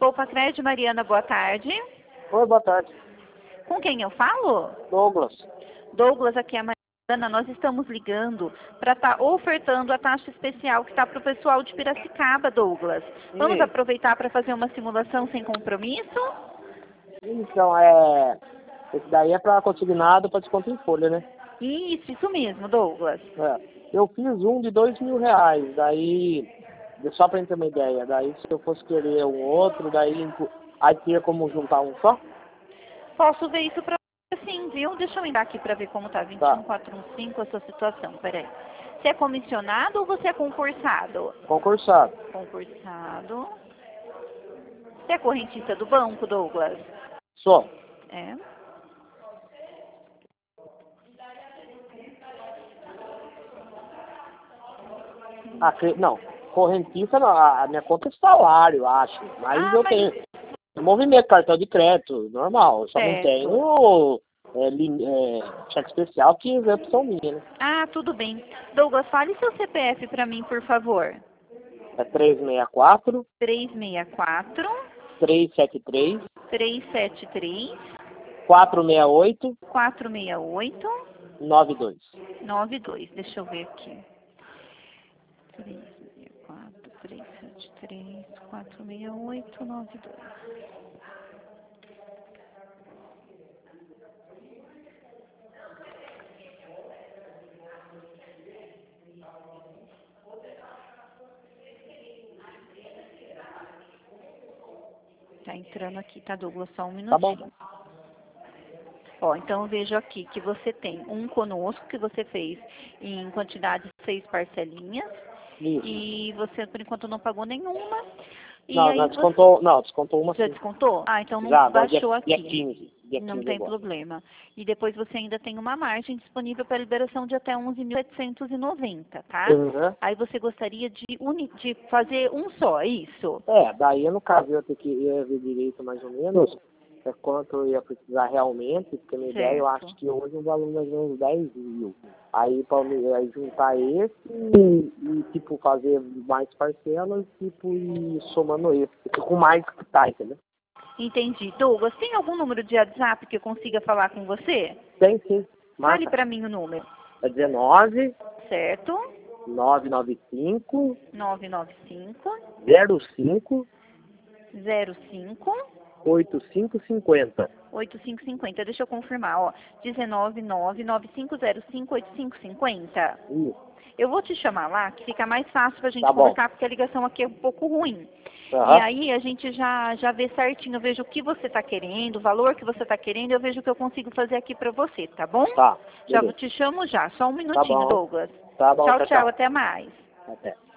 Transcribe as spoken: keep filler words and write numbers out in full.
Poupa Crédito, Mariana, boa tarde. Oi, boa tarde. Com quem eu falo? Douglas. Douglas, aqui é a Mariana. Nós estamos ligando para estar ofertando a taxa especial que está para o pessoal de Piracicaba, Douglas. Vamos Sim. aproveitar para fazer uma simulação sem compromisso? Então, é... Esse daí é para consignado, para desconto em folha, né? Isso, isso mesmo, Douglas. É. Eu fiz um de dois mil reais, daí... Só para ter uma ideia, daí se eu fosse querer um outro, daí... Aí tinha como juntar um só? Posso ver isso para você sim, viu? Deixa eu entrar aqui para ver como tá. vinte e um, quatrocentos e quinze, a sua situação. Peraí. Você é comissionado ou você é concursado? Concursado. Concursado. Você é correntista do banco, Douglas? Só. É. Ah, cre- não, correntista não, a minha conta é salário, acho. Mas Ah, eu mas... tenho movimento, cartão de crédito, normal. Eu só não Certo. tenho é, lim- é, cheque especial, que é opção minha, né? Ah, tudo bem. Douglas, fale seu C P F para mim, por favor. É três seis quatro, três seis quatro, três sete três, três sete três, quatro seis oito, quatro seis oito, nove dois. nove dois. Deixa eu ver aqui. três seis quatro, três sete três, quatro seis oito, nove dois. Tá entrando aqui, tá, Douglas? Só um Tá bom. minutinho. Ó, então eu vejo aqui que você tem um conosco que você fez em quantidade de seis parcelinhas. Isso. E você, por enquanto, não pagou nenhuma. E Não, aí não, você... descontou, não, descontou uma Já sim. descontou? Ah, então não Já, agora dia, baixou dia aqui. quinze. Dia Não quinze tem agora. problema. E depois você ainda tem uma margem disponível para liberação de até onze mil setecentos e noventa, tá? Uhum. Aí você gostaria de, uni... de fazer um só, é isso? É, daí no caso eu ter que ia ver direito mais ou menos é quanto eu ia precisar realmente, porque a minha ideia eu Certo. acho que hoje o valor mais ou menos dez mil. Aí para aí juntar esse e, e, tipo fazer mais parcelas tipo, e somando esse, com mais que tá, entendeu? Entendi. Douglas, tem algum número de WhatsApp que eu consiga falar com você? Tem sim. Fale Marca. para mim o número. É dezenove, Certo? novecentos e noventa e cinco, nove nove cinco, zero cinco, zero cinco, oito cinco cinco zero. oito cinco cinco zero. Deixa eu confirmar, ó. um nove nove, nove cinco zero cinco, oito cinco cinco zero. Isso. Eu vou te chamar lá, que fica mais fácil pra gente Tá bom. conversar, porque a ligação aqui é um pouco ruim. Aham. E aí a gente já, já vê certinho, eu vejo o que você está querendo, o valor que você está querendo, eu vejo o que eu consigo fazer aqui para você, tá bom? Tá. Já Beleza. te chamo já, só um Tá minutinho, bom. Douglas. Tá bom, Tchau, tchau, tchau, tchau. até mais. Até.